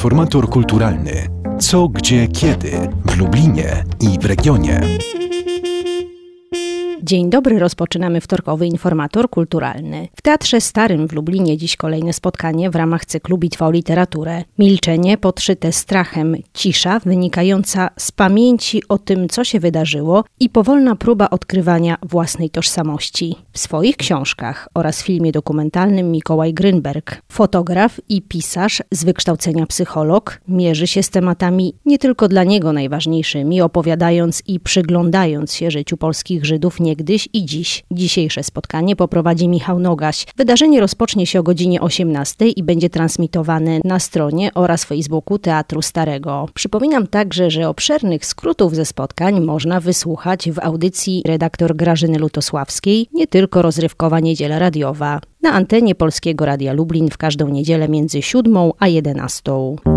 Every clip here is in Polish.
Informator kulturalny. Co, gdzie, kiedy w Lublinie i w regionie. Dzień dobry, rozpoczynamy wtorkowy Informator kulturalny. W Teatrze Starym w Lublinie dziś kolejne spotkanie w ramach cyklu Bitwa o literaturę. Milczenie podszyte strachem, cisza wynikająca z pamięci o tym, co się wydarzyło i powolna próba odkrywania własnej tożsamości. W swoich książkach oraz filmie dokumentalnym Mikołaj Grynberg, fotograf i pisarz z wykształcenia psycholog, mierzy się z tematami nie tylko dla niego najważniejszymi, opowiadając i przyglądając się życiu polskich Żydów niegdyś i dziś. Dzisiejsze spotkanie poprowadzi Michał Nogaś. Wydarzenie rozpocznie się o godzinie 18 i będzie transmitowane na stronie oraz Facebooku Teatru Starego. Przypominam także, że obszernych skrótów ze spotkań można wysłuchać w audycji redaktor Grażyny Lutosławskiej, nie tylko rozrywkowa niedziela radiowa. Na antenie Polskiego Radia Lublin w każdą niedzielę między 7 a 11.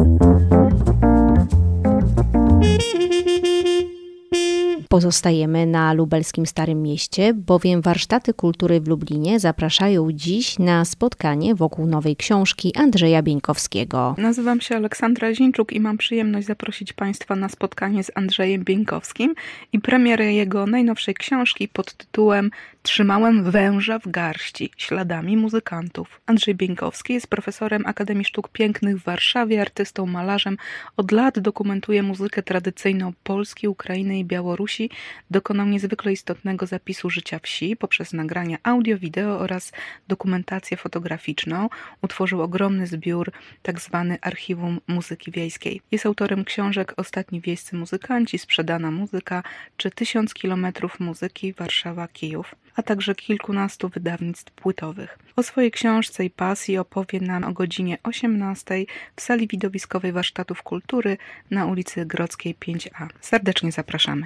Pozostajemy na lubelskim Starym Mieście, bowiem warsztaty kultury w Lublinie zapraszają dziś na spotkanie wokół nowej książki Andrzeja Bieńkowskiego. Nazywam się Aleksandra Zińczuk i mam przyjemność zaprosić Państwa na spotkanie z Andrzejem Bieńkowskim i premierę jego najnowszej książki pod tytułem Trzymałem węża w garści. Śladami muzykantów. Andrzej Bieńkowski jest profesorem Akademii Sztuk Pięknych w Warszawie, artystą, malarzem. Od lat dokumentuje muzykę tradycyjną Polski, Ukrainy i Białorusi. Dokonał niezwykle istotnego zapisu życia wsi poprzez nagrania audio, wideo oraz dokumentację fotograficzną. Utworzył ogromny zbiór tzw. Archiwum Muzyki Wiejskiej. Jest autorem książek Ostatni wiejscy muzykanci, Sprzedana muzyka czy 1000 kilometrów muzyki Warszawa-Kijów, a także kilkunastu wydawnictw płytowych. O swojej książce i pasji opowie nam o godzinie 18 w sali widowiskowej Warsztatów Kultury na ulicy Grodzkiej 5A. Serdecznie zapraszamy.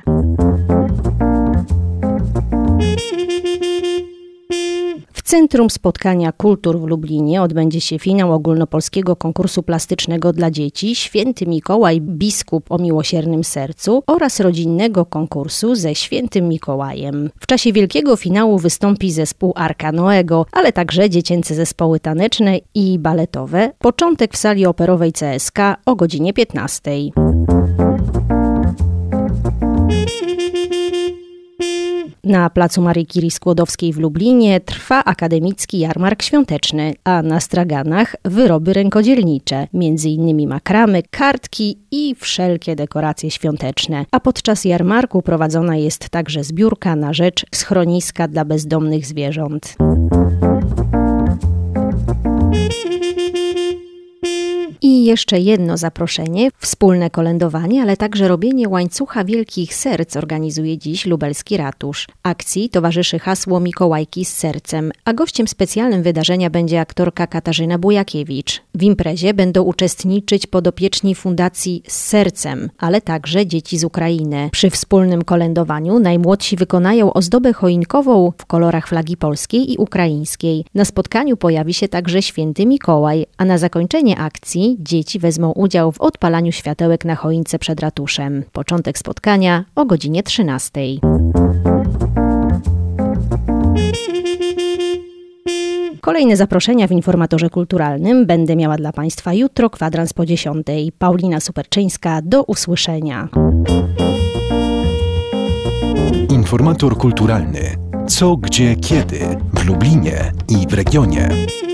W Centrum Spotkania Kultur w Lublinie odbędzie się finał ogólnopolskiego konkursu plastycznego dla dzieci Święty Mikołaj, biskup o miłosiernym sercu oraz rodzinnego konkursu ze Świętym Mikołajem. W czasie wielkiego finału wystąpi zespół Arka Noego, ale także dziecięce zespoły taneczne i baletowe. Początek w sali operowej CSK o godzinie 15. Na placu Maryi Curie Skłodowskiej w Lublinie trwa akademicki jarmark świąteczny, a na straganach wyroby rękodzielnicze, m.in. makramy, kartki i wszelkie dekoracje świąteczne. A podczas jarmarku prowadzona jest także zbiórka na rzecz schroniska dla bezdomnych zwierząt. I jeszcze jedno zaproszenie, wspólne kolędowanie, ale także robienie łańcucha wielkich serc organizuje dziś lubelski ratusz. Akcji towarzyszy hasło Mikołajki z sercem, a gościem specjalnym wydarzenia będzie aktorka Katarzyna Bujakiewicz. W imprezie będą uczestniczyć podopieczni Fundacji z Sercem, ale także dzieci z Ukrainy. Przy wspólnym kolędowaniu najmłodsi wykonają ozdobę choinkową w kolorach flagi polskiej i ukraińskiej. Na spotkaniu pojawi się także Święty Mikołaj, a na zakończenie akcji dzieci wezmą udział w odpalaniu światełek na choince przed ratuszem. Początek spotkania o godzinie 13. Kolejne zaproszenia w Informatorze Kulturalnym będę miała dla Państwa jutro, kwadrans po 10. Paulina Superczyńska, do usłyszenia. Informator kulturalny. Co, gdzie, kiedy w Lublinie i w regionie.